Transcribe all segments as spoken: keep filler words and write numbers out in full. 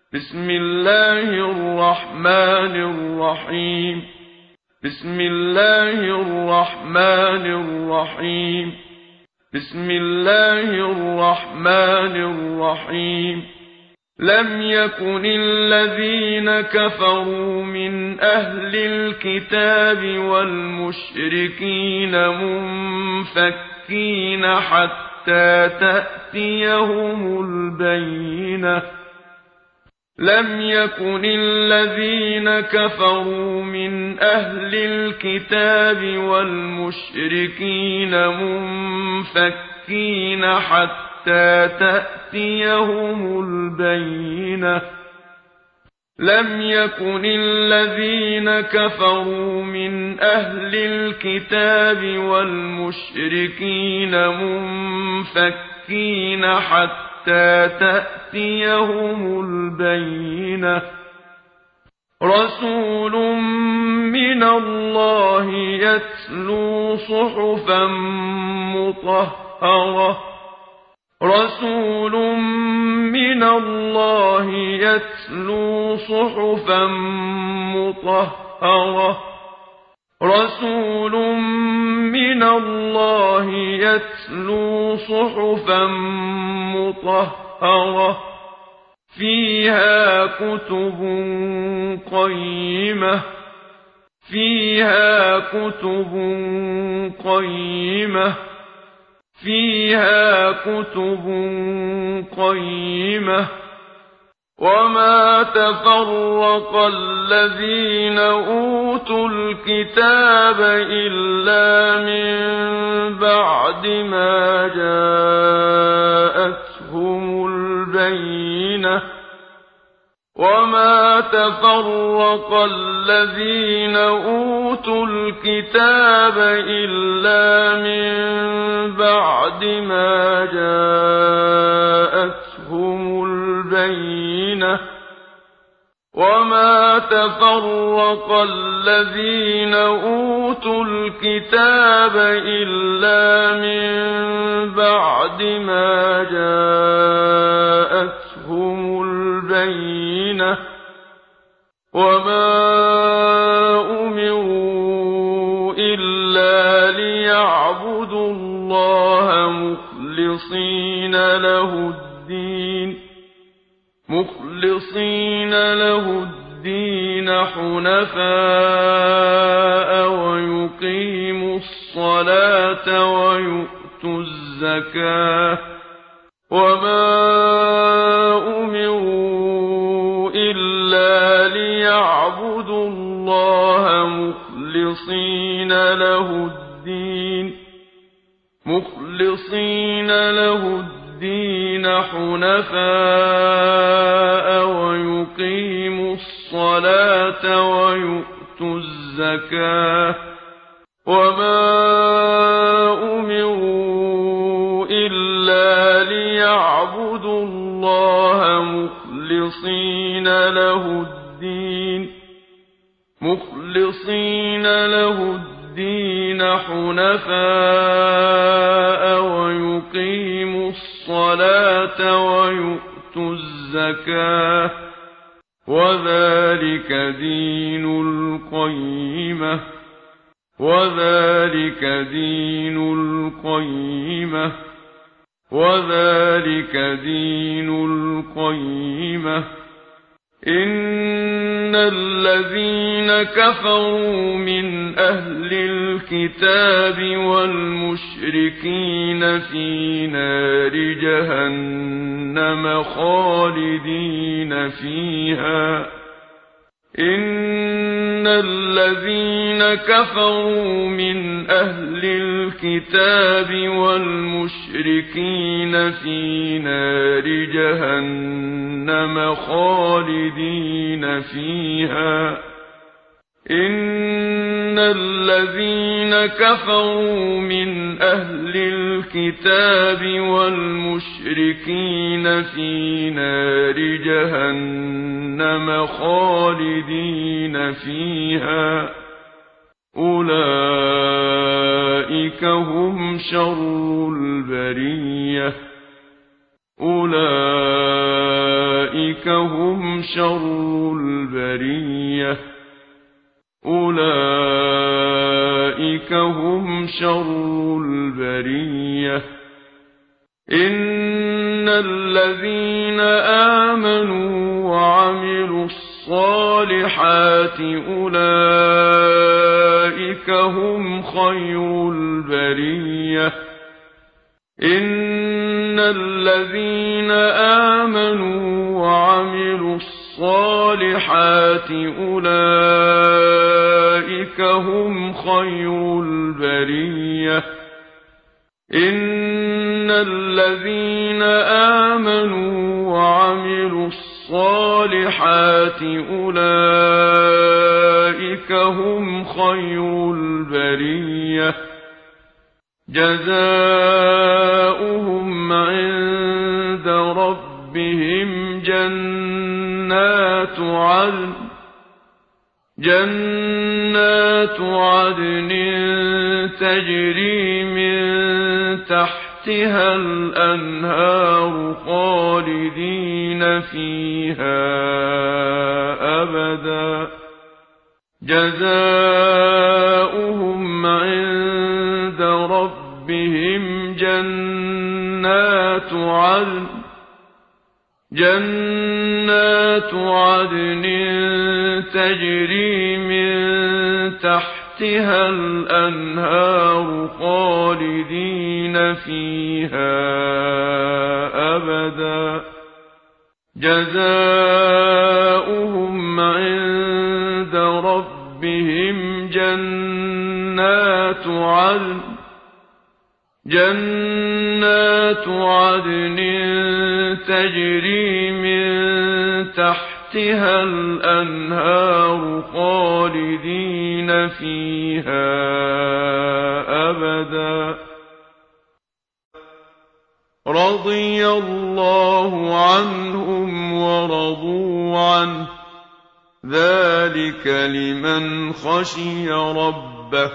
بسم الله الرحمن الرحيم بسم الله الرحمن الرحيم بسم الله الرحمن الرحيم لم يكن الذين كفروا من أهل الكتاب والمشركين منفكين حتى تأتيهم البينة لم يكن الذين كفروا من أهل الكتاب والمشركين منفكين حتى تأتيهم البينة لم يكن الذين كفروا من أهل الكتاب والمشركين منفكين حتى تأتيهم البينة رسول من الله يتلو صحفا مطهرة رسول من الله يتلو صحفا مطهرة رسول من الله يتلو صحفا مطهرة فيها كتب قيمة فيها كتب قيمة فيها كتب قيمة وما تفرق الذين أوتوا الكتاب إلا من بعد ما جاءتهم البينة وما تفرق الذين أوتوا الكتاب إلا من بعد ما جاءتهم البينة وما تفرق الذين أوتوا الكتاب إلا من بعد ما جاءتهم البينة وما أمروا إلا ليعبدوا الله مخلصين له الدين مخلصين له الدين حنفاء ويقيموا الصلاة ويؤتوا الزكاة وما أمروا إلا ليعبدوا الله مخلصين له الدين مخلصين له الدين حنفاء ويقيموا الصلاة ويؤتوا الزكاة وما أمروا إلا ليعبدوا الله مخلصين له الدين مخلصين له الدين حنفاء ويقيموا الصلاة ويؤتوا الزكاة وذلك دين القيمة وذلك دين القيمة وذلك دين القيمة إن الذين كفروا من أهل الكتاب والمشركين في نار جهنم خالدين فيها إن الذين كفروا من أهل الكتاب والمشركين في نار جهنم خالدين فيها إن الذين كفروا من أهل الكتاب والمشركين في نار جهنم خالدين فيها أولئك هم شر البرية أولئك أولئك هم شر البرية أولئك هم شر البرية إن الذين آمنوا وعملوا الصالحات أولئك هم خير البرية إن الذين آمنوا وعملوا الصالحات أولئك هم خير البرية إن الذين آمنوا وعملوا الصالحات أولئك هم خير البرية جزاؤهم عند ربهم جنات عدن جنات عدن تجري من تحتها الأنهار خالدين فيها أبدا جزاؤهم عند ربهم جنات عدن جنات عدن تجري من تحتها الأنهار خالدين فيها أبدا جزاؤهم عند ربهم جنات عدن جنات عدن تجري من تحتها الأنهار خالدين فيها أبدا رضي الله عنهم ورضوا عنه ذلك لمن خشي ربه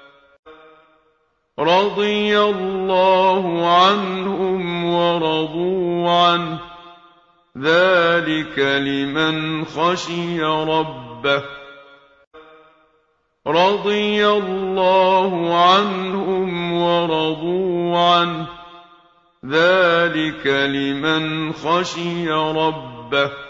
رضي الله عنهم ورضوا عنه ذلك لمن خشي ربه رضي الله عنهم ورضوا عنه ذلك لمن خشي ربه